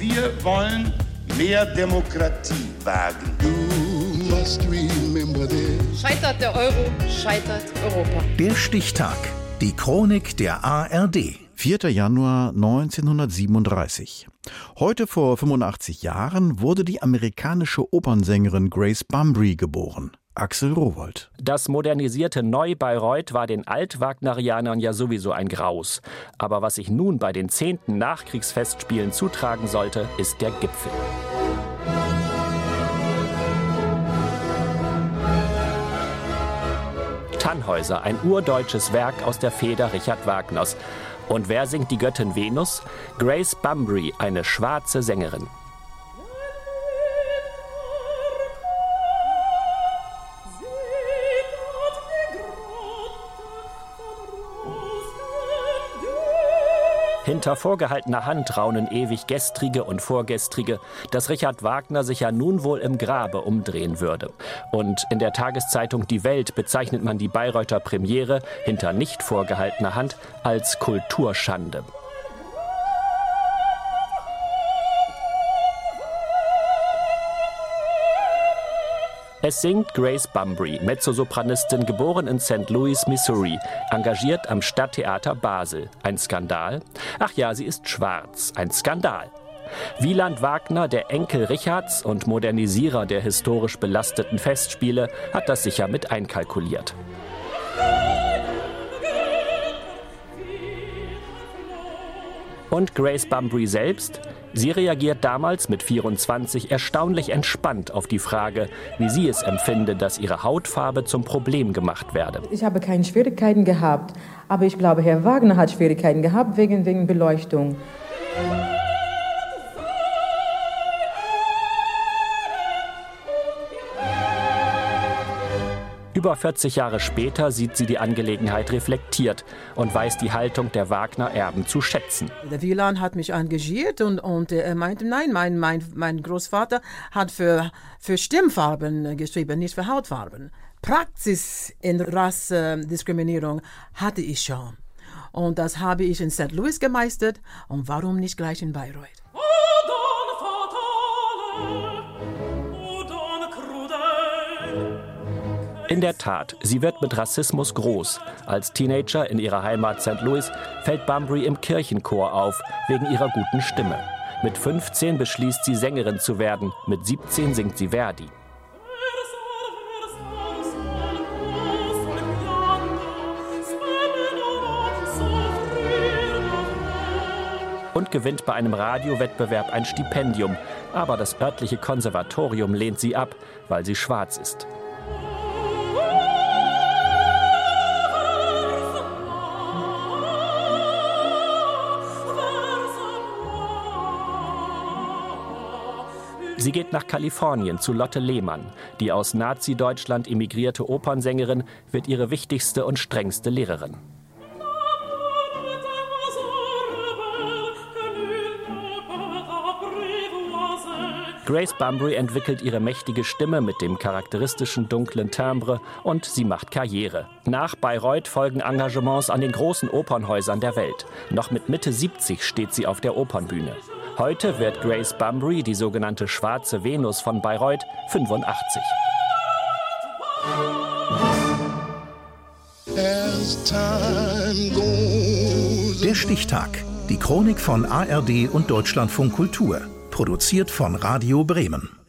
Wir wollen mehr Demokratie wagen. Scheitert der Euro, scheitert Europa. Der Stichtag. Die Chronik der ARD. 4. Januar 1937. Heute vor 85 Jahren wurde die amerikanische Opernsängerin Grace Bumbry geboren. Axel Rowohlt. Das modernisierte Neu-Bayreuth war den Alt-Wagnerianern ja sowieso ein Graus. Aber was sich nun bei den 10. Nachkriegsfestspielen zutragen sollte, ist der Gipfel. Tannhäuser, ein urdeutsches Werk aus der Feder Richard Wagners. Und wer singt die Göttin Venus? Grace Bumbry, eine schwarze Sängerin. Hinter vorgehaltener Hand raunen ewig Gestrige und Vorgestrige, dass Richard Wagner sich ja nun wohl im Grabe umdrehen würde. Und in der Tageszeitung Die Welt bezeichnet man die Bayreuther Premiere hinter nicht vorgehaltener Hand als Kulturschande. Es singt Grace Bumbry, Mezzosopranistin, geboren in St. Louis, Missouri, engagiert am Stadttheater Basel. Ein Skandal? Ach ja, sie ist schwarz. Ein Skandal. Wieland Wagner, der Enkel Richards und Modernisierer der historisch belasteten Festspiele, hat das sicher mit einkalkuliert. Und Grace Bumbry selbst? Sie reagiert damals mit 24 erstaunlich entspannt auf die Frage, wie sie es empfinde, dass ihre Hautfarbe zum Problem gemacht werde. Ich habe keine Schwierigkeiten gehabt, aber ich glaube, Herr Wagner hat Schwierigkeiten gehabt wegen Beleuchtung. Über 40 Jahre später sieht sie die Angelegenheit reflektiert und weiß die Haltung der Wagner-Erben zu schätzen. Der Wieland hat mich engagiert und er meinte, nein, mein Großvater hat für Stimmfarben geschrieben, nicht für Hautfarben. Praxis in Rassediskriminierung hatte ich schon. Und das habe ich in St. Louis gemeistert und warum nicht gleich in Bayreuth? In der Tat, sie wird mit Rassismus groß. Als Teenager in ihrer Heimat St. Louis fällt Bumbry im Kirchenchor auf, wegen ihrer guten Stimme. Mit 15 beschließt sie, Sängerin zu werden. Mit 17 singt sie Verdi. Und gewinnt bei einem Radiowettbewerb ein Stipendium. Aber das örtliche Konservatorium lehnt sie ab, weil sie schwarz ist. Sie geht nach Kalifornien zu Lotte Lehmann. Die aus Nazi-Deutschland emigrierte Opernsängerin wird ihre wichtigste und strengste Lehrerin. Grace Bumbry entwickelt ihre mächtige Stimme mit dem charakteristischen dunklen Timbre und sie macht Karriere. Nach Bayreuth folgen Engagements an den großen Opernhäusern der Welt. Noch mit Mitte 70 steht sie auf der Opernbühne. Heute wird Grace Bumbry, die sogenannte schwarze Venus von Bayreuth, 85. Der Stichtag. Die Chronik von ARD und Deutschlandfunk Kultur. Produziert von Radio Bremen.